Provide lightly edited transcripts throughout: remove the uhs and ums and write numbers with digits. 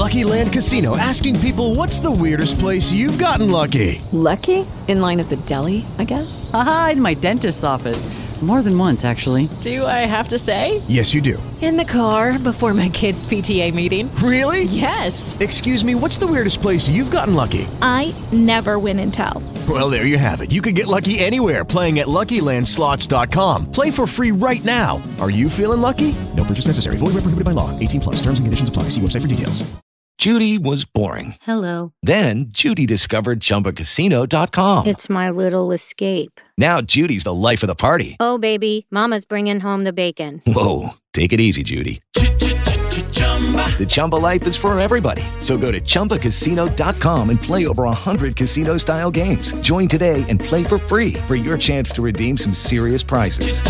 Lucky Land Casino, asking people, what's the weirdest place you've gotten lucky? Lucky? In line at the deli, I guess? Aha, in my dentist's office. More than once, actually. Do I have to say? Yes, you do. In the car before my kids' PTA meeting. Really? Yes. Excuse me, what's the weirdest place you've gotten lucky? I never win and tell. Well, there you have it. You can get lucky anywhere, playing at LuckyLandSlots.com. Play for free right now. Are you feeling lucky? No purchase necessary. Void where prohibited by law. 18+. Terms and conditions apply. See website for details. Judy was boring. Hello. Then Judy discovered ChumbaCasino.com. It's my little escape. Now Judy's the life of the party. Oh, baby, mama's bringing home the bacon. Whoa, take it easy, Judy. The Chumba life is for everybody. So go to ChumbaCasino.com and play over 100 casino-style games. Join today and play for free for your chance to redeem some serious prizes.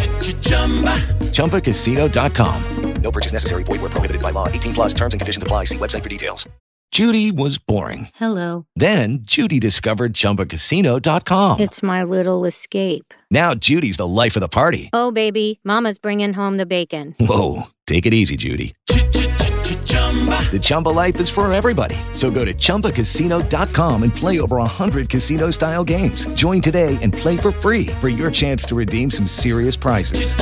ChumbaCasino.com. No purchase necessary. Void where prohibited by law. 18+. Terms and conditions apply. See website for details. Judy was boring. Hello. Then Judy discovered ChumbaCasino.com. It's my little escape. Now Judy's the life of the party. Oh, baby, mama's bringing home the bacon. Whoa, take it easy, Judy. The Chumba life is for everybody. So go to ChumbaCasino.com and play over 100 casino-style games. Join today and play for free for your chance to redeem some serious prizes.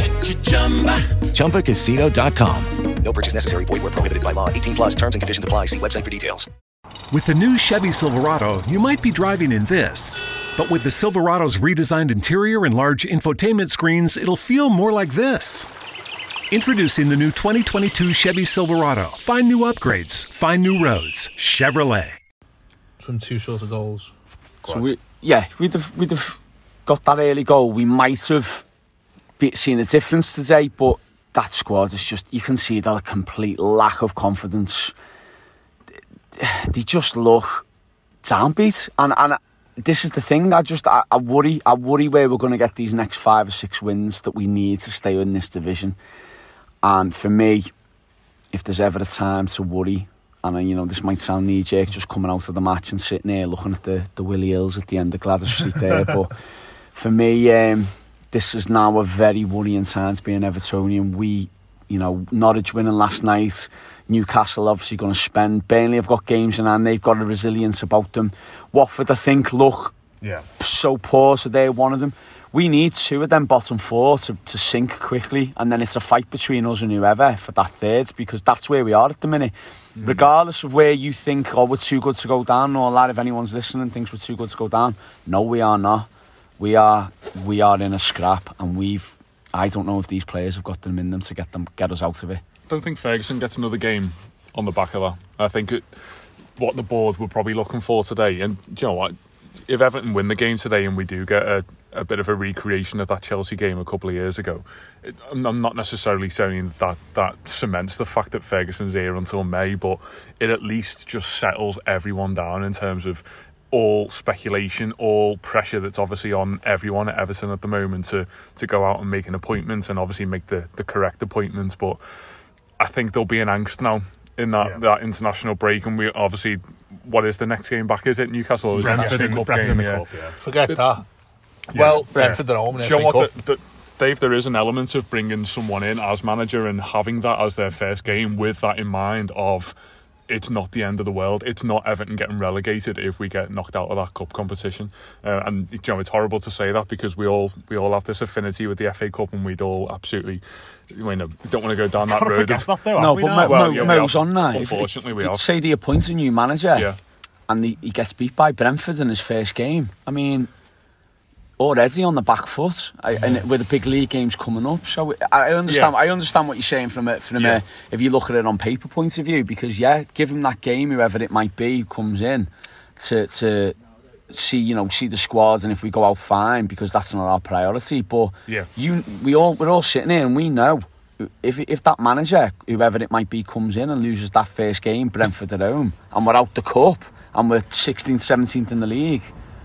ChumbaCasino.com. No purchase necessary. Void where prohibited by law. 18+. Terms and conditions apply. See website for details. With the new Chevy Silverado, you might be driving in this. But with the Silverado's redesigned interior and large infotainment screens, it'll feel more like this. Introducing the new 2022 Chevy Silverado. Find new upgrades. Find new roads. Chevrolet. From two short of goals. So we'd have got that early goal. We might have seen a difference today, but that squad is just, you can see that a complete lack of confidence. They just look downbeat. And this is the thing, I worry where we're going to get these next 5 or 6 wins that we need to stay in this division. And for me, if there's ever a time to worry, and this might sound knee-jerk just coming out of the match and sitting there looking at the Willie Hills at the end of Gladys Street there, but for me, this is now a very worrying time to be an Evertonian. Norwich winning last night, Newcastle obviously going to spend, Burnley have got games in hand, they've got a resilience about them. Watford, I think, look so poor, so they're one of them. We need 2 of them bottom 4 to sink quickly, and then it's a fight between us and whoever for that third, because that's where we are at the minute. Regardless of where you think, we're too good to go down, or that, if anyone's listening thinks we're too good to go down, no, we are not. We are in a scrap, and I don't know if these players have got them in them to get us out of it. I don't think Ferguson gets another game on the back of that. I think what the board were probably looking for today, and do you know what? If Everton win the game today and we do get a bit of a recreation of that Chelsea game a couple of years ago, I'm not necessarily saying that cements the fact that Ferguson's here until May, but it at least just settles everyone down in terms of all speculation, all pressure that's obviously on everyone at Everton at the moment to go out and make an appointment and obviously make the correct appointments. But I think there'll be an angst now in that international break, and we obviously, what is the next game back? Is it Newcastle? Or is Brentford it in the Cup, yeah. Forget that. Yeah. Well, Brentford at home in the FA Cup. Dave, there is an element of bringing someone in as manager and having that as their first game with that in mind of it's not the end of the world. It's not Everton getting relegated if we get knocked out of that cup competition. And it's horrible to say that because we all have this affinity with the FA Cup, and we'd all absolutely, we don't want to go down that road. Mo's on that. Unfortunately, we have. Say they appoint a new manager, and he gets beat by Brentford in his first game. I mean, already on the back foot, and with the big league games coming up. So I understand. I understand what you're saying from a if you look at it on paper point of view, because give him that game, whoever it might be, who comes in to see the squads, and if we go out, fine, because that's not our priority. But we're all sitting here and we know if that manager, whoever it might be, comes in and loses that first game, Brentford at home, and we're out the cup and we're 16th, 17th in the league,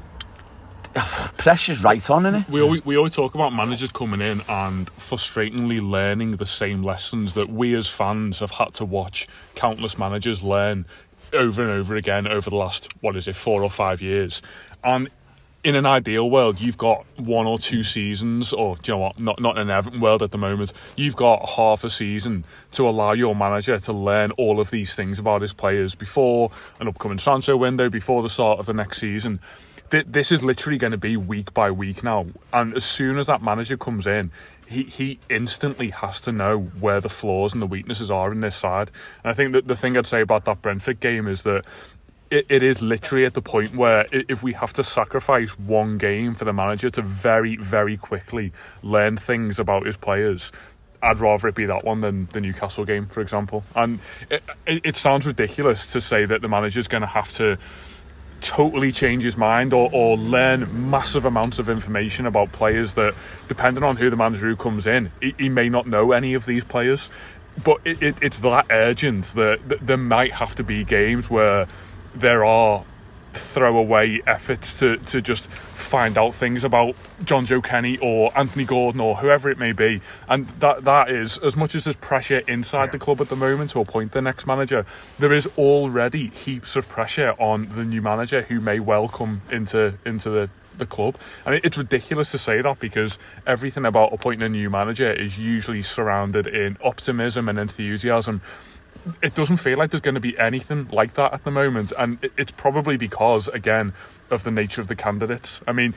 pressure's right on, isn't it? We always talk about managers coming in and frustratingly learning the same lessons that we as fans have had to watch countless managers learn over and over again over the last 4 or 5 years. And in an ideal world, you've got 1 or 2 seasons, or do you know what? Not in an Everton world at the moment. You've got half a season to allow your manager to learn all of these things about his players before an upcoming transfer window, before the start of the next season. This is literally going to be week by week now, and as soon as that manager comes in, he instantly has to know where the flaws and the weaknesses are in this side. And I think that the thing I'd say about that Brentford game is that it is literally at the point where if we have to sacrifice one game for the manager to very, very quickly learn things about his players, I'd rather it be that one than the Newcastle game, for example. And it sounds ridiculous to say that the manager's going to have to totally change his mind or learn massive amounts of information about players that, depending on who the manager who comes in, he may not know any of these players. But it's that urgent that there might have to be games where there are throwaway efforts to just find out things about John Joe Kenny or Anthony Gordon or whoever it may be. And that is, as much as there's pressure inside the club at the moment to appoint the next manager, there is already heaps of pressure on the new manager who may well come into the club. And it's ridiculous to say that, because everything about appointing a new manager is usually surrounded in optimism and enthusiasm. It doesn't feel like there's going to be anything like that at the moment, and it's probably because, again, of the nature of the candidates. I mean,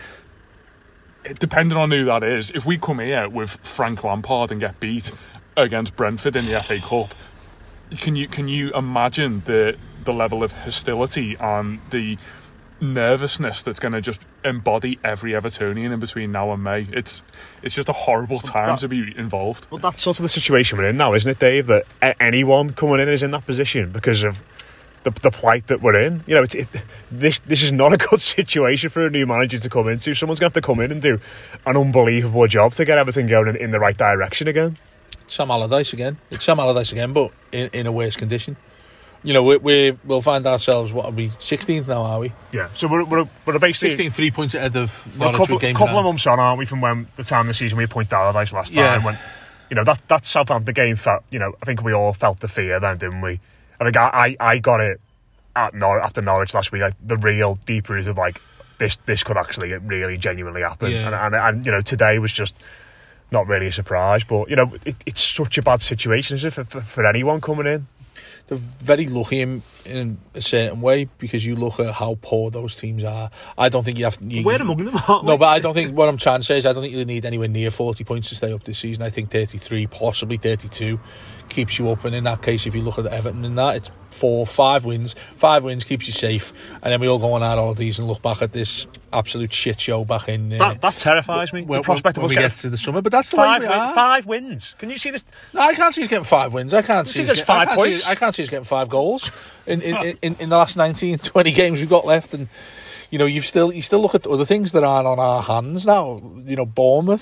depending on who that is, if we come here with Frank Lampard and get beat against Brentford in the FA Cup, can you imagine the level of hostility and the nervousness that's going to just embody every Evertonian in between now and May? It's just a horrible time to be involved. Well, that's sort of the situation we're in now, isn't it, Dave? That anyone coming in is in that position because of the plight that we're in. You know, this is not a good situation for a new manager to come into. Someone's going to have to come in and do an unbelievable job to get everything going in the right direction again. Sam Allardyce again. It's Sam Allardyce again, but in a worse condition. You know, we'll find ourselves, what are we, 16th now, are we? Yeah, so we're basically 16, 3 points ahead of Norwich with games. A couple of months on, aren't we, from when the time of the season we appointed Allardyce last time? When, you know, that Southampton game felt, you know, I think we all felt the fear then, didn't we? I think I got it after Norwich last week, like, the real deep root of, like, this could actually really genuinely happen. Yeah. And you know, today was just not really a surprise, but, you know, it's such a bad situation, isn't it, for anyone coming in? They're very lucky in a certain way, because you look at how poor those teams are. I don't think you have to... We're among them, aren't we? No, but I don't think... What I'm trying to say is I don't think you need anywhere near 40 points to stay up this season. I think 33, possibly 32, keeps you up. And in that case, if you look at Everton in that, it's 5 wins. 5 wins keeps you safe. And then we all go on our holidays and look back at this absolute shit show back in... that terrifies me. The prospect of us getting... we get to the summer. But that's the way we are. 5 wins. Can you see this? No, I can't see us getting 5 wins. I can't see us 5 points. I can't see us getting 5 goals in the last 19, 20 games we've got left. And, you know, you still look at other things that aren't on our hands now. You know, Burnley.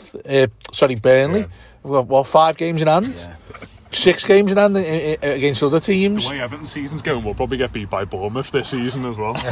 Yeah. We've got, 5 games in hand? Yeah. 6 games in hand against other teams. The way Everton's season's going, we'll probably get beat by Bournemouth this season as well.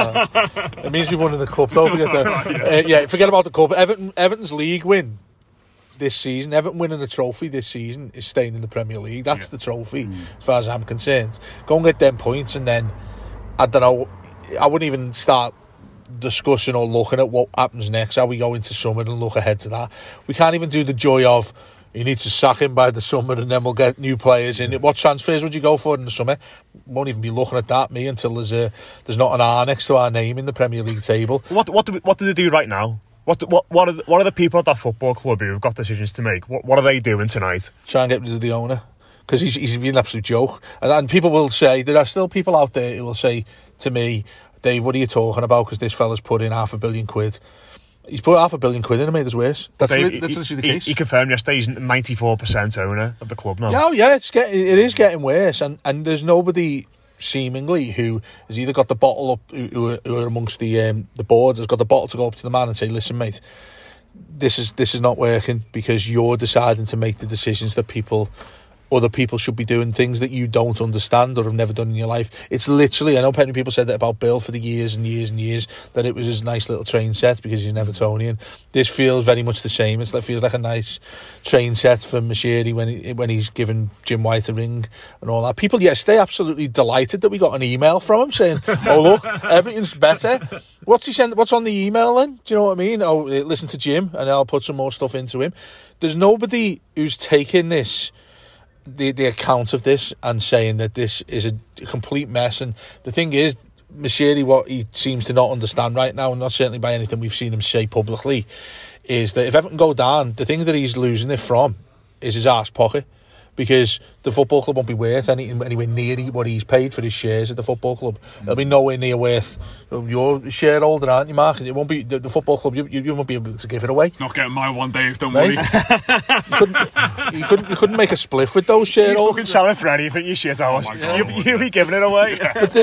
It means we've won in the Cup. Don't forget that. Forget about the Cup. Everton's league win this season, Everton winning the trophy this season, is staying in the Premier League. That's the trophy, as far as I'm concerned. Go and get them points, and then, I don't know, I wouldn't even start discussing or looking at what happens next, how we go into summer and look ahead to that. We can't even do the joy of, you need to sack him by the summer and then we'll get new players in. What transfers would you go for in the summer? Won't even be looking at that, me, until there's not an R next to our name in the Premier League table. What do they do right now? What are the people at that football club who have got decisions to make? What are they doing tonight? Try and get rid of the owner, because he's been an absolute joke. And people will say, there are still people out there who will say to me, Dave, what are you talking about? Because this fella's put in £500 million. He's put £500 million in and made us worse. That's literally the case. He confirmed yesterday he's 94% owner of the club now. Yeah, it is getting worse, and there's nobody seemingly who has either got the bottle up, who are amongst the boards, has got the bottle to go up to the man and say, listen, mate, this is not working, because you're deciding to make the decisions that other people should be doing, things that you don't understand or have never done in your life. It's literally, I know plenty of people said that about Bill for the years and years and years, that it was his nice little train set because he's an Evertonian. This feels very much the same. It feels like a nice train set for Moshiri when he's given Jim White a ring and all that. People yesterday absolutely delighted that we got an email from him saying, oh look, everything's better. What's he sent? What's on the email then? Do you know what I mean? Oh, listen to Jim, and I'll put some more stuff into him. There's nobody who's taking this, the account of this, and saying that this is a complete mess. And the thing is, Moshiri, what he seems to not understand right now, and not certainly by anything we've seen him say publicly, is that if Everton go down, the thing that he's losing it from is his arse pocket. Because the football club won't be worth anywhere near what he's paid for his shares at the football club. It'll be nowhere near worth. You're a shareholder, aren't you, Mark? It won't be the football club. You won't be able to give it away. Not getting my one, Dave. Don't worry. You couldn't make a spliff with those shareholders. You fucking sell it for anything, you shit hours. You'll be giving it away. But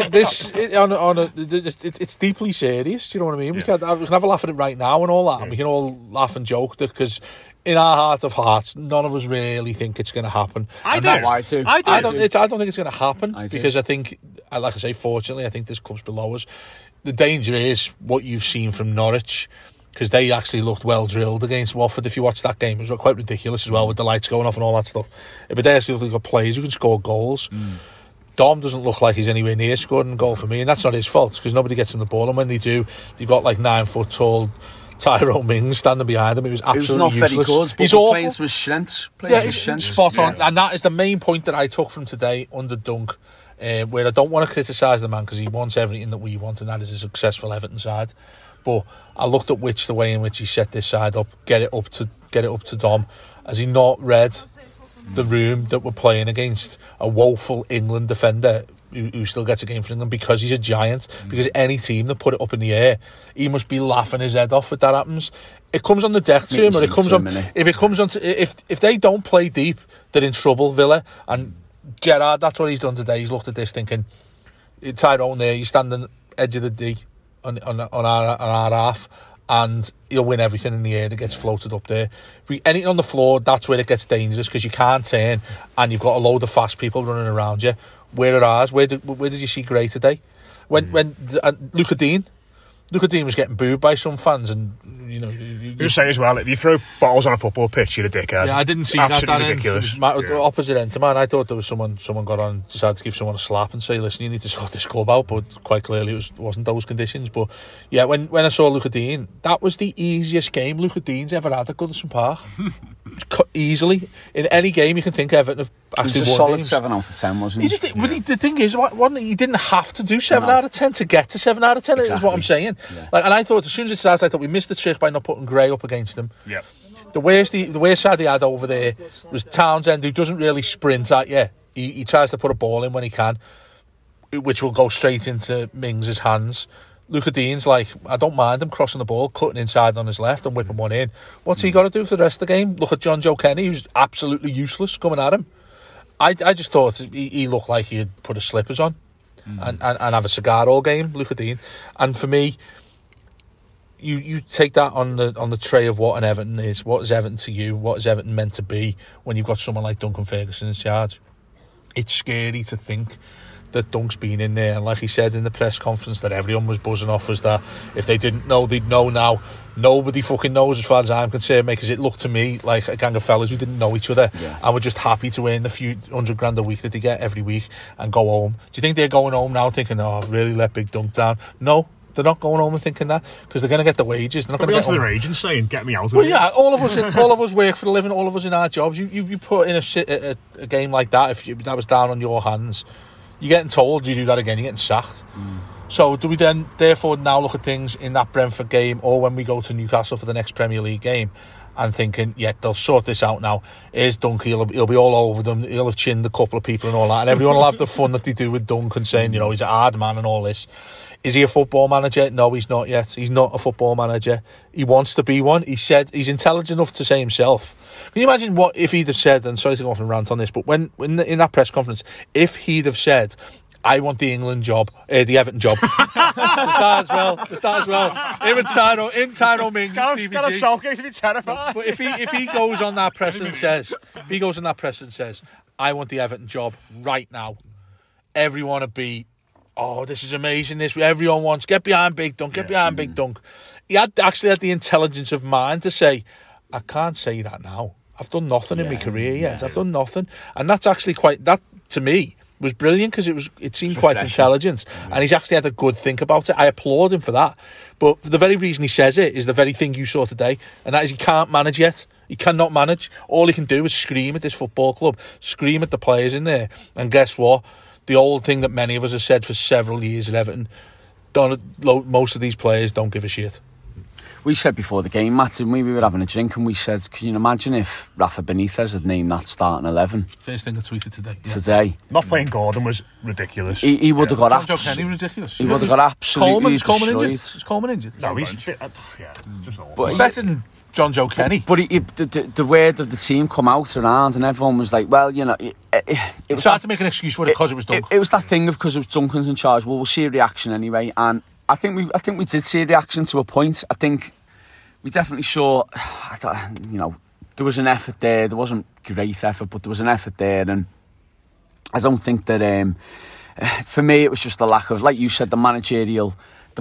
it's deeply serious. Do you know what I mean? We can have a laugh at it right now and all that, and we can all laugh and joke because, in our heart of hearts, none of us really think it's going to happen. I don't think it's going to happen because I think, like I say, fortunately, I think there's clubs below us. The danger is what you've seen from Norwich, because they actually looked well drilled against Watford. If you watch that game, it was quite ridiculous as well, with the lights going off and all that stuff. But they actually look like players who can score goals. Dom doesn't look like he's anywhere near scoring a goal for me, and that's not his fault because nobody gets in the ball, and when they do, they've got like 9 foot tall Tyrone Mings standing behind him. It was absolutely useless. Very good, but he's awful. Playing to his strengths. Spot on. And that is the main point that I took from today under Dunk, where I don't want to criticise the man because he wants everything that we want, and that is a successful Everton side. But I looked at the way in which he set this side up, get it up to Dom. Has he not read the room that we're playing against? A woeful England defender who still gets a game for England because he's a giant. Because any team that put it up in the air, he must be laughing his head off if that happens. It comes on the deck to him, or it comes on. If they don't play deep, they're in trouble. Villa and Gerrard, that's what he's done today. He's looked at this thinking, Tyrone there, he's standing edge of the D on our half, and he'll win everything in the air that gets floated up there. Anything on the floor, that's where it gets dangerous because you can't turn, and you've got a load of fast people running around you. Where are ours? Where did you see Gray today? When Luca Dean was getting booed by some fans, and you say as well, if you throw bottles on a football pitch, you're a dickhead. Yeah, I didn't see absolutely ridiculous. Opposite end to mine. I thought there was someone got on, decided to give someone a slap and say, "Listen, you need to sort this club out." But quite clearly, it wasn't those conditions. But yeah, when I saw Luca Dean, that was the easiest game Luca Dean's ever had at Goodison Park. Easily in any game you can think Everton have actually won. He was a solid games. 7 out of 10, wasn't he? But the thing is, he didn't have to do 7 out of 10 to get to 7 out of 10. Exactly. Is what I'm saying. Yeah. And I thought as soon as it started, I thought we missed the trick by not putting Gray up against him. Yeah. The worst side he had over there was Townsend, who doesn't really sprint at you. He tries to put a ball in when he can, which will go straight into Mings' hands. Luca Dean's like, I don't mind him crossing the ball, cutting inside on his left and whipping one in. What's he got to do for the rest of the game? Look at John Joe Kenny, who's absolutely useless, coming at him. I just thought he looked like he had put his slippers on and have a cigar all game, Luca Dean. And for me, you take that on the tray of what an Everton is. What is Everton to you? What is Everton meant to be when you've got someone like Duncan Ferguson in charge? It's scary to think that Dunk's been in there, and like he said in the press conference that everyone was buzzing off, was that if they didn't know, they'd know now. Nobody fucking knows as far as I'm concerned, mate, because it looked to me like a gang of fellas who didn't know each other and were just happy to earn the few $100,000 a week that they get every week and go home. Do you think they're going home now thinking, oh, I've really let Big Dunk down? No, they're not going home and thinking that, because they're going to get the wages. They're not going to get their agents saying, get me out of here. Well, yeah, all of us work for a living, all of us in our jobs. You put in a game like that, if that was down on your hands, you're getting told you do that again, you're getting sacked. So do we then therefore now look at things in that Brentford game, or when we go to Newcastle for the next Premier League game, and thinking, yeah, they'll sort this out now. Here's Dunk, he'll be all over them, he'll have chinned a couple of people and all that, and everyone will have the fun that they do with Dunk and saying, he's a hard man and all this. Is he a football manager? No, he's not yet. He's not a football manager. He wants to be one. He said he's intelligent enough to say himself. Can you imagine what if he'd have said, and sorry to go off and rant on this, but when in that press conference, if he'd have said, I want the England job, the Everton job. The start as well. Him and Tyrone Mings, Stevie G. Southgate to be terrified. But if he goes on that press and says, I want the Everton job right now, everyone would be, oh, this is amazing. Everyone wants, get behind Big Dunk, Big Dunk. He actually had the intelligence of mind to say, I can't say that now. I've done nothing in my career yet. I've done nothing. And that's actually that to me, was brilliant because it seemed quite intelligent, and he's actually had a good think about it. I applaud him for that. But the very reason he says it is the very thing you saw today, and that is he can't manage yet. He cannot manage. All he can do is scream at this football club, scream at the players in there. And guess what? The old thing that many of us have said for several years at Everton, most of these players don't give a shit. We said before the game, Matt, didn't we? We were having a drink and we said, can you imagine if Rafa Benitez had named that starting 11? First thing I tweeted today. Yeah. Today. Not playing Gordon was ridiculous. He would have got ridiculous. He would have got absolutely destroyed. Is Coleman injured? No, he's just awful. But he's better than John Joe Kenny. But the word of the team come out around and everyone was like, well, you know... It was hard to make an excuse for it because it was Duncan. It was that thing of because it was Duncan's in charge. Well, we'll see a reaction anyway. And I think we did see a reaction to a point. I think we definitely saw, there was an effort there. There wasn't great effort, but there was an effort there. And I don't think that, for me, it was just a lack of, like you said, the managerial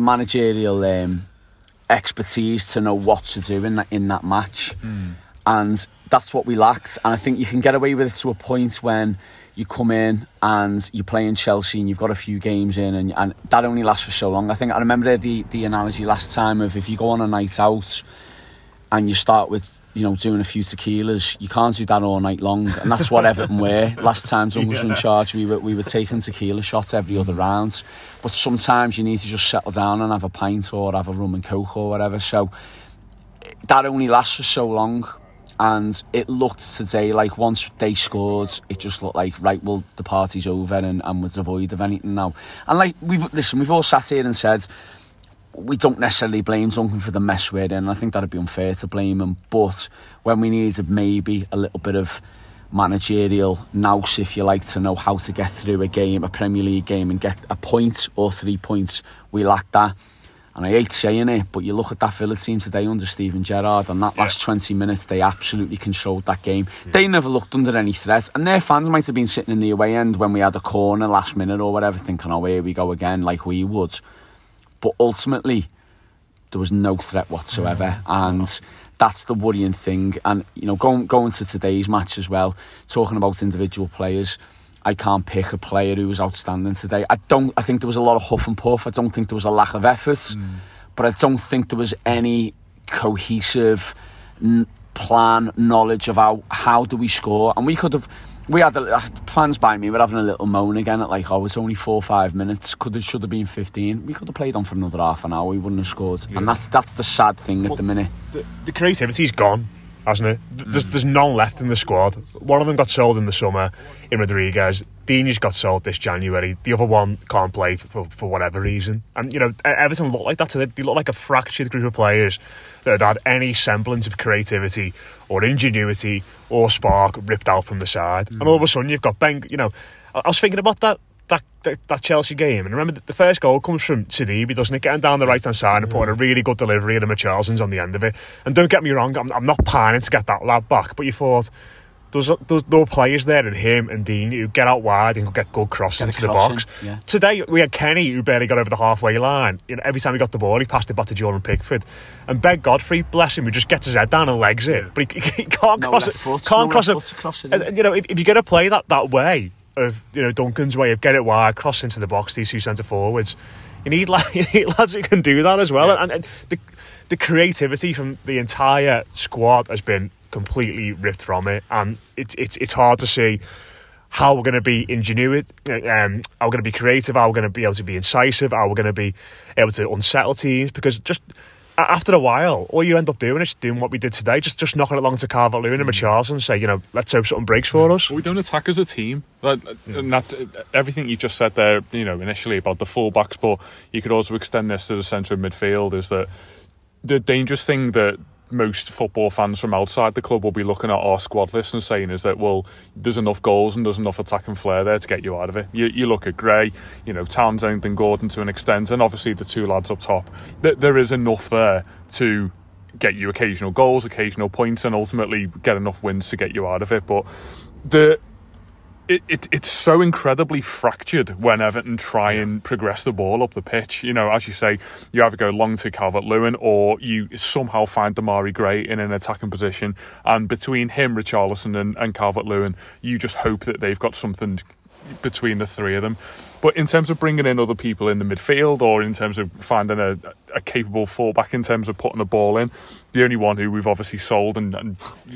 expertise to know what to do in that match. And that's what we lacked. And I think you can get away with it to a point when you come in and you're playing Chelsea and you've got a few games in and that only lasts for so long. I think I remember the analogy last time of if you go on a night out and you start with, doing a few tequilas, you can't do that all night long. And that's what Everton were. Last time Duncan was in charge, we were taking tequila shots every other round. But sometimes you need to just settle down and have a pint or have a rum and coke or whatever. So that only lasts for so long. And it looked today like once they scored, it just looked like, right, well, the party's over and we're devoid of anything now. And like, we've all sat here and said, we don't necessarily blame Duncan for the mess we're in. I think that'd be unfair to blame him. But when we needed maybe a little bit of managerial nous, if you like, to know how to get through a Premier League game and get a point or 3 points, we lacked that. And I hate saying it, but you look at that Villa team today under Steven Gerrard, and that last 20 minutes, they absolutely controlled that game. They never looked under any threat, and their fans might have been sitting in the away end when we had a corner last minute or whatever, thinking, oh, here we go again, like we would. But ultimately, there was no threat whatsoever, and that's the worrying thing. And, going to today's match as well, talking about individual players, I can't pick a player who was outstanding today. I think there was a lot of huff and puff. I don't think there was a lack of effort, but I don't think there was any cohesive plan, knowledge of how do we score. And we had fans by me were having a little moan again at like, it's only 4 or 5 minutes. Should have been 15. We could have played on for another half an hour. We wouldn't have scored. Yeah. And that's the sad thing at the minute. The creativity's gone, hasn't it? There's none left in the squad. One of them got sold in the summer in Rodriguez. Dini's got sold this January. The other one can't play for whatever reason. And, Everton looked like that today. They looked like a fractured group of players that had any semblance of creativity or ingenuity or spark ripped out from the side. And all of a sudden you've got Ben, I was thinking about that Chelsea game, and remember the first goal comes from Sidibe, doesn't it? Getting down the right hand side and putting a really good delivery and Richarlison's on the end of it. And don't get me wrong, I'm not pining to get that lad back, but you thought there were players there in him and Dean who get out wide and could get good crosses into the box. Yeah. Today we had Kenny who barely got over the halfway line. Every time he got the ball he passed it back to Jordan Pickford, and Ben Godfrey, bless him, who just gets his head down and legs it, but he can't cross it. Cross it. And, if you're going to play that way of Duncan's way of get it wide, cross into the box, these two centre forwards, you need lads who can do that as well. Yeah. And the creativity from the entire squad has been completely ripped from it, and it's hard to see how we're going to be ingenuity, how we're going to be creative, how we're going to be able to be incisive, how we're going to be able to unsettle teams, because just after a while, all you end up doing is doing what we did today, just knocking it along to Calvert-Lewin and Richarlison and say, let's hope something breaks for us. Well, we don't attack as a team. And that, everything you just said there, initially about the full-backs, but you could also extend this to the centre of midfield, is that the dangerous thing that most football fans from outside the club will be looking at our squad list and saying is that, well, there's enough goals and there's enough attacking flair there to get you out of it. You look at Gray, Townsend and Gordon to an extent, and obviously the two lads up top. There is enough there to get you occasional goals, occasional points, and ultimately get enough wins to get you out of it. But it's so incredibly fractured when Everton try and progress the ball up the pitch. As you say, you either go long to Calvert-Lewin or you somehow find Damari Gray in an attacking position, and between him, Richarlison and Calvert-Lewin, you just hope that they've got something between the three of them. But in terms of bringing in other people in the midfield, or in terms of finding a capable fullback in terms of putting the ball in, the only one who we've obviously sold and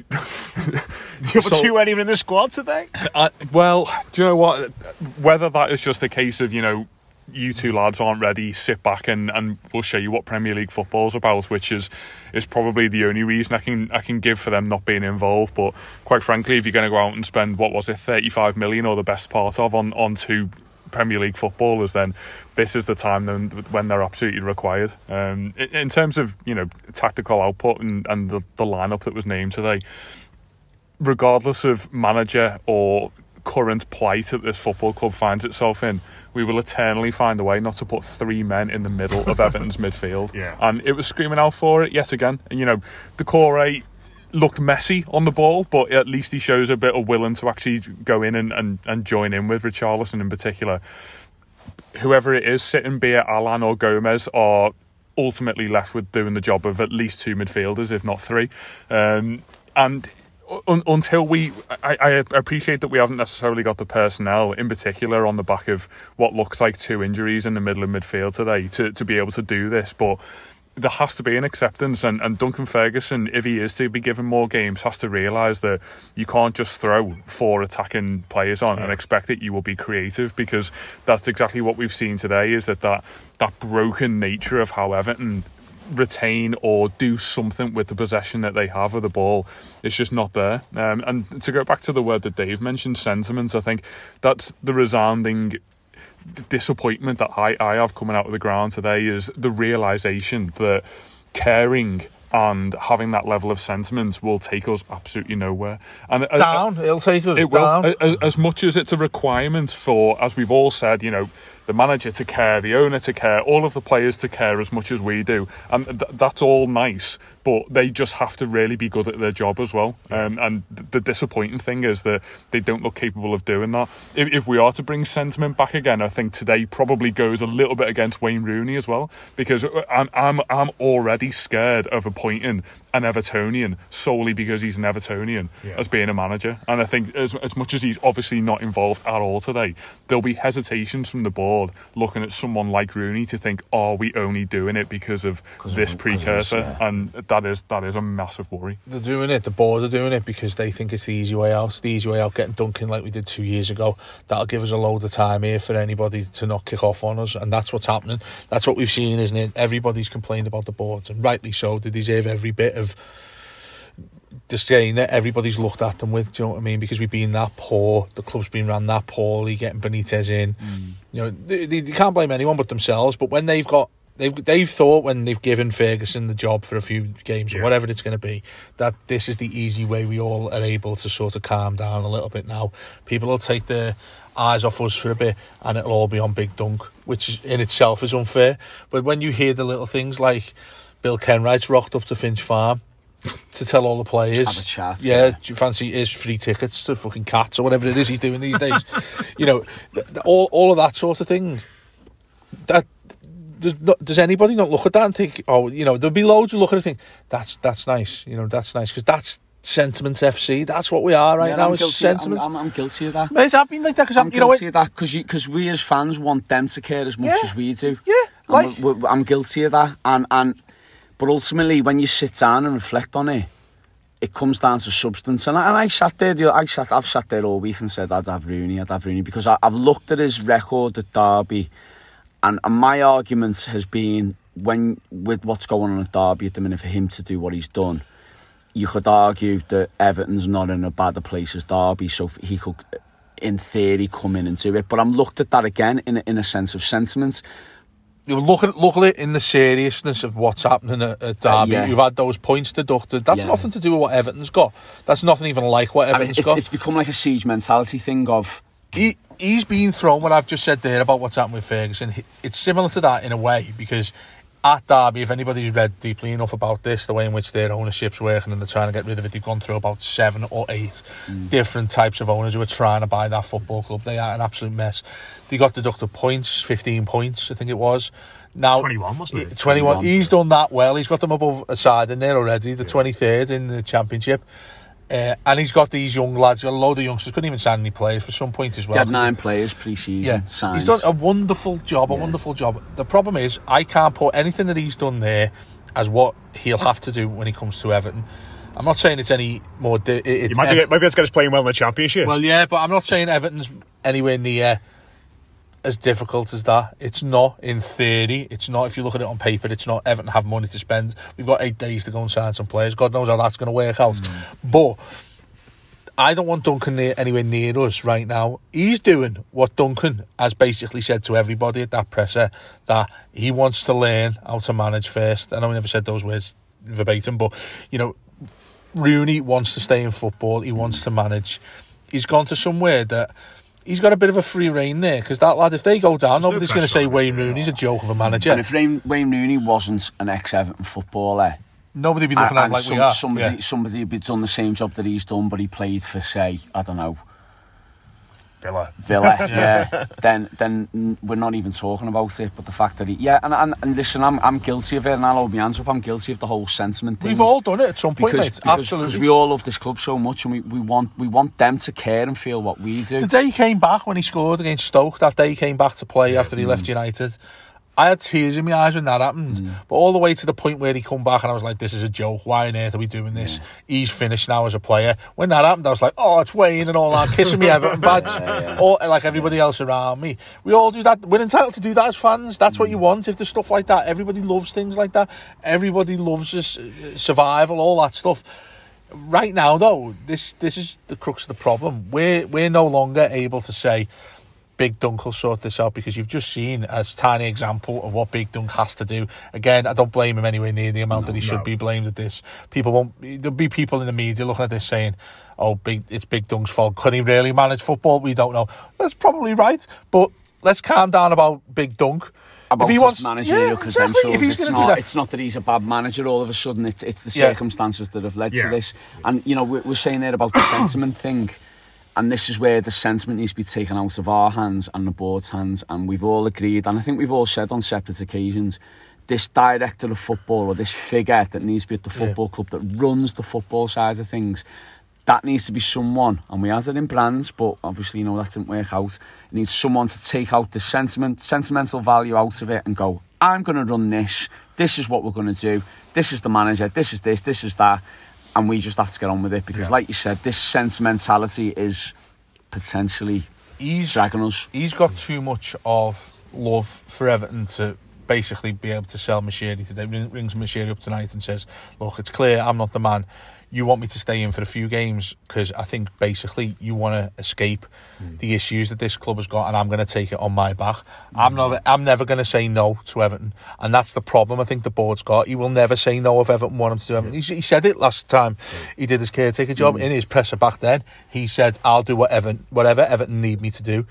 too many in the squad today. Well, do you know what? Whether that is just a case of, you two lads aren't ready, sit back and we'll show you what Premier League football's about, which is probably the only reason I can give for them not being involved. But quite frankly, if you're going to go out and spend, 35 million or the best part of on two Premier League footballers, then this is the time when they're absolutely required. In terms of tactical output and the lineup that was named today, regardless of manager or current plight that this football club finds itself in, we will eternally find a way not to put three men in the middle of Everton's midfield. Yeah. And it was screaming out for it yet again. And Doucouré looked messy on the ball, but at least he shows a bit of willing to actually go in and join in with Richarlison in particular. Whoever it is sitting, be it Alan or Gomez, are ultimately left with doing the job of at least two midfielders, if not three. Until I appreciate that we haven't necessarily got the personnel, in particular on the back of what looks like two injuries in the middle of midfield today, to be able to do this, but there has to be an acceptance, and Duncan Ferguson, if he is to be given more games, has to realise that you can't just throw four attacking players on and expect that you will be creative, because that's exactly what we've seen today, is that broken nature of how Everton retain or do something with the possession that they have of the ball, it's just not there. And to go back to the word that Dave mentioned, sentiment, I think that's the resounding disappointment that I have coming out of the ground today, is the realisation that caring and having that level of sentiment will take us absolutely nowhere. And it'll take us down. As much as it's a requirement for, as we've all said, the manager to care, the owner to care, all of the players to care as much as we do, and that's all nice, but they just have to really be good at their job as well. And the disappointing thing is that they don't look capable of doing that. If we are to bring sentiment back again, I think today probably goes a little bit against Wayne Rooney as well, because I'm already scared of appointing an Evertonian solely because he's an Evertonian as being a manager. And I think as much as he's obviously not involved at all today, there'll be hesitations from the board looking at someone like Rooney to think, are we only doing it because of this precursor? And that is a massive worry. They're doing it, the board are doing it because they think it's the easy way out. The easy way out, getting Duncan like we did 2 years ago. That'll give us a load of time here for anybody to not kick off on us, and that's what's happening. That's what we've seen, isn't it? Everybody's complained about the boards, and rightly so. They deserve every bit of disdain that everybody's looked at them with, do you know what I mean? Because we've been that poor, the club's been ran that poorly, getting Benitez in. They can't blame anyone but themselves. But when they've thought, when they've given Ferguson the job for a few games or whatever it's going to be, that this is the easy way we all are able to sort of calm down a little bit now. People will take their eyes off us for a bit and it'll all be on Big Dunk, which in itself is unfair. But when you hear the little things like Bill Kenwright's rocked up to Finch Farm to tell all the players, have a chat, do you fancy his free tickets to fucking Cats or whatever it is he's doing these days? All of that sort of thing. That does anybody not look at that and think, there'll be loads who look at it and think that's nice, that's nice, because that's Sentiment FC. That's what we are now. Is sentiment. I'm guilty of that. Mate, I've been like that because I'm guilty of that because we as fans want them to care as much as we do. Yeah, I'm guilty of that, but ultimately, when you sit down and reflect on it, it comes down to substance. And I've sat there all week and said I'd have Rooney, because I've looked at his record at Derby, and my argument has been, with what's going on at Derby at the minute, for him to do what he's done, you could argue that Everton's not in a bad place as Derby, so he could, in theory, come in and do it. But I'm looked at that again in a sense of sentiment. You look at it in the seriousness of what's happening at Derby. You've had those points deducted. That's nothing to do with what Everton's got. That's nothing even like what Everton's got. It's become like a siege mentality thing of... He's been thrown, what I've just said there about what's happened with Ferguson. It's similar to that in a way, because at Derby, if anybody's read deeply enough about this, the way in which their ownership's working and they're trying to get rid of it, they've gone through about 7 or 8 different types of owners who are trying to buy that football club. They are an absolute mess. They got deducted points, 15 points, I think it was. Now 21, wasn't it? 21. He's done that well. He's got them above a side in there already, the 23rd in the Championship. And he's got these young lads, a load of youngsters, couldn't even sign any players for some point as well. He had 9 players pre-season signed. He's done a wonderful job, The problem is, I can't put anything that he's done there as what he'll have to do when he comes to Everton. I'm not saying it's any more... Maybe it's got us playing well in the Championship. Well, yeah, but I'm not saying Everton's anywhere near as difficult as that. It's not in theory. It's not, if you look at it on paper, it's not. Everton have money to spend. We've got 8 days to go and sign some players. God knows how that's going to work out. But I don't want Duncan anywhere near us right now. He's doing what Duncan has basically said to everybody at that presser, that he wants to learn how to manage first. I know he never said those words verbatim, but, you know, Rooney wants to stay in football. He wants to manage. He's gone to somewhere that he's got a bit of a free rein there, because that lad, if they go down, nobody's going to say Wayne Rooney's a joke of a manager. And if Wayne Rooney wasn't an ex-Everton footballer, nobody'd be looking at him like we are. Somebody would be done the same job that he's done, but he played for, say, I don't know, Villa, yeah. Then we're not even talking about it. But the fact that and listen, I'm guilty of it, and I'll hold my hands up. I'm guilty of the whole sentiment thing. We've all done it at some point, mate. Absolutely, because we all love this club so much, and we want them to care and feel what we do. The day he came back when he scored against Stoke, that day he came back to play after he left United, I had tears in my eyes when that happened. But all the way to the point where he come back and I was like, this is a joke. Why on earth are we doing this? He's finished now as a player. When that happened, I was like, oh, it's Wayne and all that, kissing me Everton badge. Or like everybody else around me. We all do that. We're entitled to do that as fans. That's what you want. If there's stuff like that, everybody loves things like that. Everybody loves survival, all that stuff. Right now, though, this is the crux of the problem. We're no longer able to say, Big Dunk will sort this out, because you've just seen a tiny example of what Big Dunk has to do. Again, I don't blame him anywhere near the amount that he should be blamed at this. There'll be people in the media looking at this saying, oh, it's Big Dunk's fault. Could he really manage football? We don't know. That's probably right, but let's calm down about Big Dunk. About if he wants managerial credentials, if he's it's not that he's a bad manager all of a sudden. It's the circumstances that have led to this. And, you know, we're saying there about the sentiment thing. And this is where the sentiment needs to be taken out of our hands and the board's hands. And we've all agreed, and I think we've all said on separate occasions, this director of football, or this figure that needs to be at the football club that runs the football side of things, that needs to be someone. And we had it in Brands, but obviously, you know, that didn't work out. It needs someone to take out the sentimental value out of it and go, I'm going to run this. This is what we're going to do. This is the manager. This is this. This is that. And we just have to get on with it, because, like you said, this sentimentality is potentially dragging us. He's got too much of love for Everton to basically be able to sell Moshiri today. Rings Moshiri up tonight and says, look, it's clear I'm not the man. You want me to stay in for a few games because I think basically you want to escape the issues that this club has got, and I'm going to take it on my back. I'm never going to say no to Everton, and that's the problem I think the board's got. He will never say no if Everton want him to do Everton. He said it last time he did his caretaker job in his presser back then. He said, I'll do whatever Everton need me to do.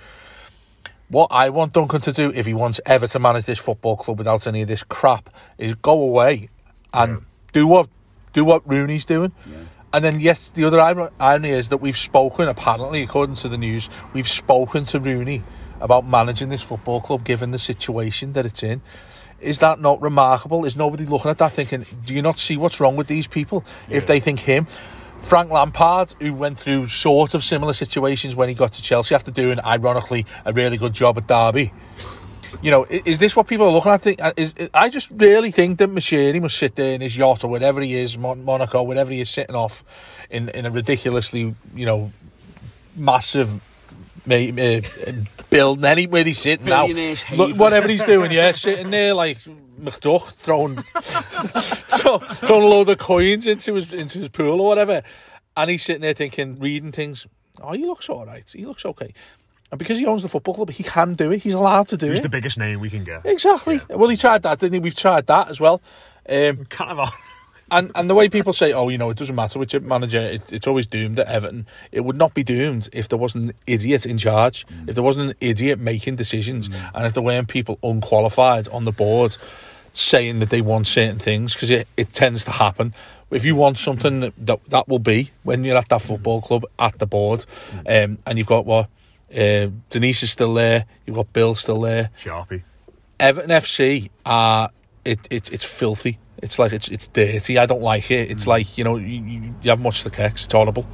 What I want Duncan to do, if he wants ever to manage this football club without any of this crap, is go away and do what Rooney's doing. And then, yes, the other irony is that we've spoken, apparently, according to the news, we've spoken to Rooney about managing this football club given the situation that it's in. Is that not remarkable? Is nobody looking at that thinking, do you not see what's wrong with these people? If they think him, Frank Lampard, who went through sort of similar situations when he got to Chelsea after doing, ironically, a really good job at Derby. You know, is this what people are looking at? I just really think that Moshiri must sit there in his yacht or whatever he is, Monaco, whatever he is, sitting off in a ridiculously, you know, massive building, anywhere he's sitting now. Whatever he's doing, sitting there like McDuck, throwing a load of coins into his pool or whatever. And he's sitting there thinking, reading things, oh, he looks all right, he looks okay. And because he owns the football club, he can do it. He's allowed to do it. He's the biggest name we can get. Exactly. Yeah. Well, he tried that, didn't he? We've tried that as well. Kind of. And the way people say, oh, you know, it doesn't matter which manager, it's always doomed at Everton. It would not be doomed if there wasn't an idiot in charge, if there wasn't an idiot making decisions, and if there weren't people unqualified on the board saying that they want certain things, because it tends to happen. If you want something, that will be when you're at that football club, at the board, and you've got Denise is still there. You've got Bill still there. Sharpie. Everton FC are it's filthy. It's like it's dirty. I don't like it. It's like, you know, you haven't watched the kicks. It's horrible.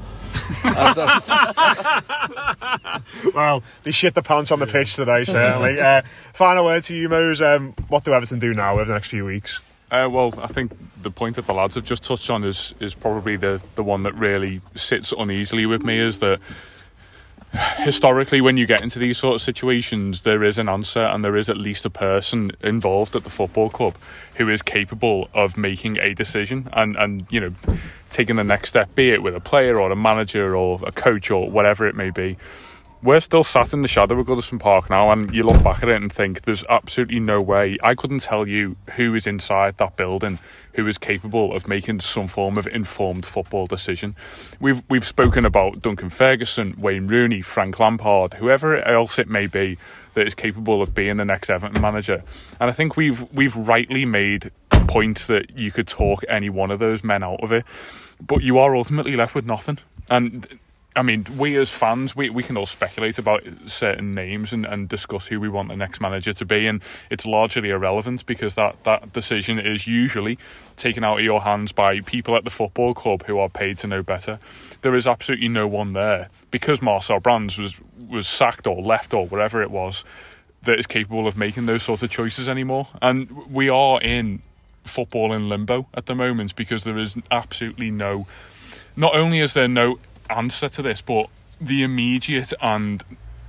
Well, they shit the pants on the pitch today, certainly. Final word to you, Mose. What do Everton do now over the next few weeks? Well, I think the point that the lads have just touched on is probably the one that really sits uneasily with me, is that historically, when you get into these sort of situations, there is an answer, and there is at least a person involved at the football club who is capable of making a decision and you know, taking the next step, be it with a player or a manager or a coach or whatever it may be. We're still sat in the shadow of Goodison Park now, and you look back at it and think there's absolutely no way. I couldn't tell you who is inside that building who is capable of making some form of informed football decision. We've spoken about Duncan Ferguson, Wayne Rooney, Frank Lampard, whoever else it may be that is capable of being the next Everton manager. And I think we've rightly made a point that you could talk any one of those men out of it, but you are ultimately left with nothing. And I mean, we as fans, we can all speculate about certain names and discuss who we want the next manager to be, and it's largely irrelevant because that decision is usually taken out of your hands by people at the football club who are paid to know better. There is absolutely no one there, because Marcel Brands was sacked or left or wherever it was, that is capable of making those sorts of choices anymore. And we are in football in limbo at the moment, because there is absolutely no, not only is there no answer to this, but the immediate and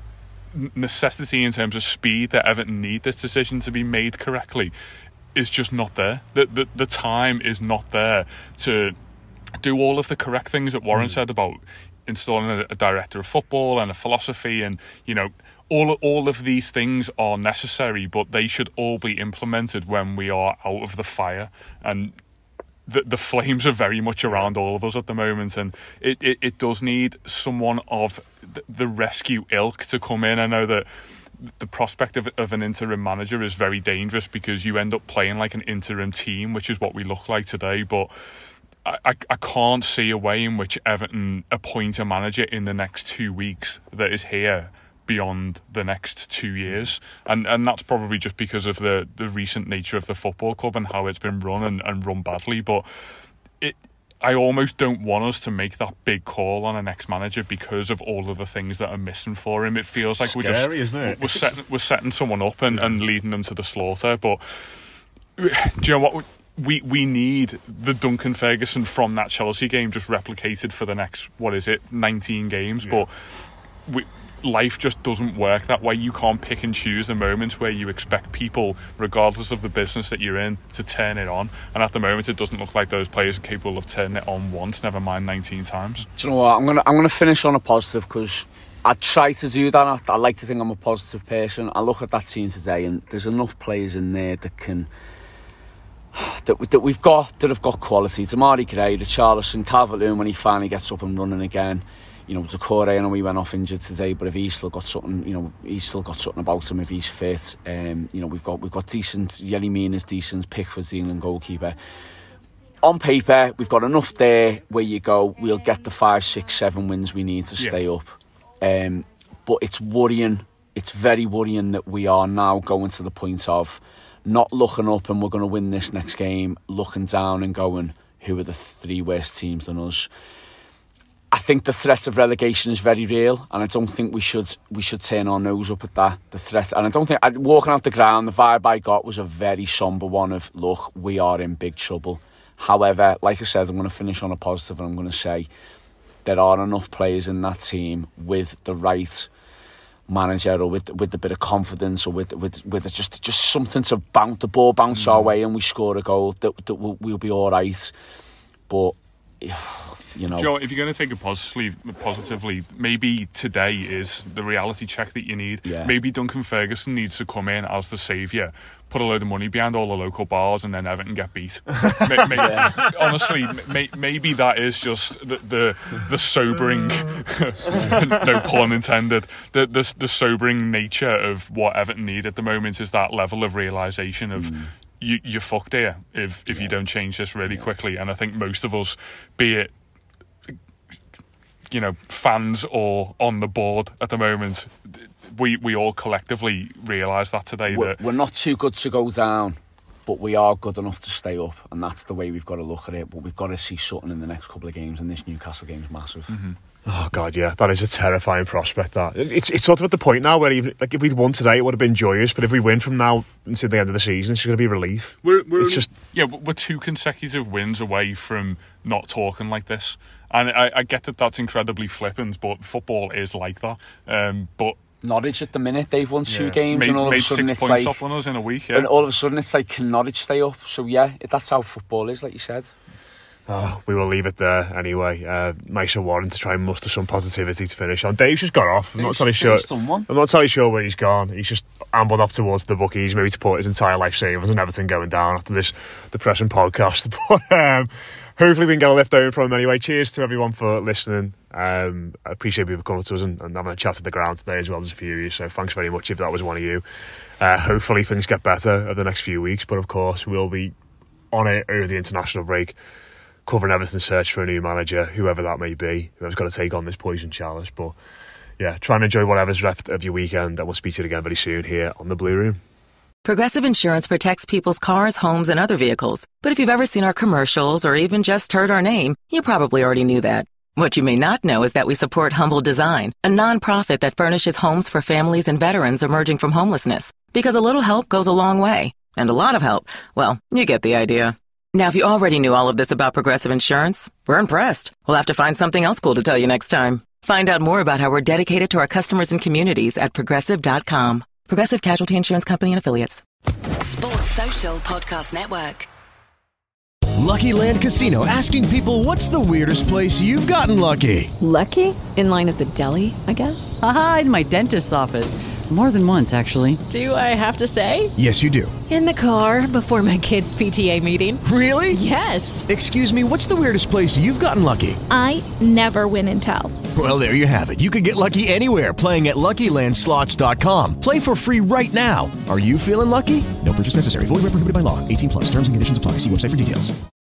necessity in terms of speed that Everton need this decision to be made correctly is just not there. The time is not there to do all of the correct things that Warren said about installing a director of football and a philosophy, and you know, all of these things are necessary, but they should all be implemented when we are out of the fire. And the flames are very much around all of us at the moment, and it does need someone of the rescue ilk to come in. I know that the prospect of an interim manager is very dangerous, because you end up playing like an interim team, which is what we look like today. But I can't see a way in which Everton appoint a manager in the next 2 weeks that is here beyond the next 2 years, and that's probably just because of the recent nature of the football club and how it's been run and run badly. But I almost don't want us to make that big call on an ex-manager because of all of the things that are missing for him. It feels like we're setting someone up and leading them to the slaughter. But do you know what? We need the Duncan Ferguson from that Chelsea game just replicated for the next, 19 games. Yeah. But life just doesn't work that way. You can't pick and choose the moments where you expect people, regardless of the business that you're in, to turn it on. And at the moment, it doesn't look like those players are capable of turning it on once, never mind 19 times. Do you know what? I'm gonna finish on a positive, because I try to do that. I like to think I'm a positive person. I look at that team today, and there's enough players in there that can that we've got, that have got quality. Damari Gray, Richarlison, Calvert-Lewin when he finally gets up and running again. You know, Doucouré, I know he went off injured today, but if he's still got something, you know, he's still got something about him if he's fit. You know, we've got decent. Yerry Mina's decent. Pickford's the England goalkeeper. On paper, we've got enough there where you go, we'll get the 5, 6, 7 wins we need to stay up. But it's worrying. It's very worrying that we are now going to the point of not looking up and we're going to win this next game, looking down and going, who are the 3 worst teams than us? I think the threat of relegation is very real, and I don't think we should turn our nose up at that. The threat, and I don't think walking out the ground, the vibe I got was a very sombre one of, look, we are in big trouble. However, like I said, I'm going to finish on a positive, and I'm going to say there are enough players in that team with the right manager, or with a bit of confidence, or with just something to bounce our way and we score a goal, that we'll be all right. But you know, Joe, if you're going to take it positively, maybe today is the reality check that you need. Yeah. Maybe Duncan Ferguson needs to come in as the saviour, put a load of money behind all the local bars, and then Everton get beat. Honestly, maybe that is just the sobering, no pun intended, the sobering nature of what Everton need at the moment is that level of realisation of you're fucked here if you don't change this really quickly. And I think most of us, be it, you know, fans or on the board at the moment, we all collectively realise that today. We're not too good to go down. but we are good enough to stay up, and that's the way we've got to look at it. But we've got to see something in the next couple of games, and this Newcastle game is massive. Mm-hmm. Oh God, yeah, that is a terrifying prospect. That it's sort of at the point now where even, like, if we'd won today, it would have been joyous. But if we win from now until the end of the season, it's going to be relief. We're 2 consecutive wins away from not talking like this, and I get that that's incredibly flippant, but football is like that. But Norwich at the minute, they've won 2 games, and all of a sudden 6 it's points like up on us in a week, and all of a sudden it's like, can Norwich stay up? So yeah, that's how football is, like you said. Oh, we will leave it there anyway. Nice of Warren to try and muster some positivity to finish on. Dave's just got off. I'm not entirely sure where he's gone. He's just ambled off towards the bookies, maybe to put his entire life savings and everything going down after this depressing podcast. But hopefully we can get a lift over from him anyway. Cheers to everyone for listening. I appreciate people coming to us and having a chat at the ground today as well. There's a few of you, so thanks very much if that was one of you. Hopefully things get better over the next few weeks, but of course we'll be on it over the international break, covering Everton's search for a new manager, whoever that may be, whoever's got to take on this poison chalice. But yeah, try and enjoy whatever's left of your weekend, and we'll speak to you again very soon here on the Blue Room. Progressive Insurance protects people's cars, homes, and other vehicles. But if you've ever seen our commercials or even just heard our name, you probably already knew that. What you may not know is that we support Humble Design, a nonprofit that furnishes homes for families and veterans emerging from homelessness. Because a little help goes a long way. And a lot of help, well, you get the idea. Now, if you already knew all of this about Progressive Insurance, we're impressed. We'll have to find something else cool to tell you next time. Find out more about how we're dedicated to our customers and communities at Progressive.com. Progressive Casualty Insurance Company and Affiliates. Sports Social Podcast Network. Lucky Land Casino, asking people, what's the weirdest place you've gotten lucky? Lucky? In line at the deli, I guess? Aha, in my dentist's office. More than once, actually. Do I have to say? Yes, you do. In the car before my kids' PTA meeting. Really? Yes. Excuse me, what's the weirdest place you've gotten lucky? I never win and tell. Well, there you have it. You can get lucky anywhere, playing at LuckyLandSlots.com. Play for free right now. Are you feeling lucky? No purchase necessary. Void where prohibited by law. 18+. Terms and conditions apply. See website for details.